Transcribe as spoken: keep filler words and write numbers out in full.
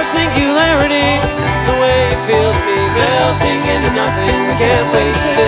singularity, the way it feels me melting into nothing. We can't waste it.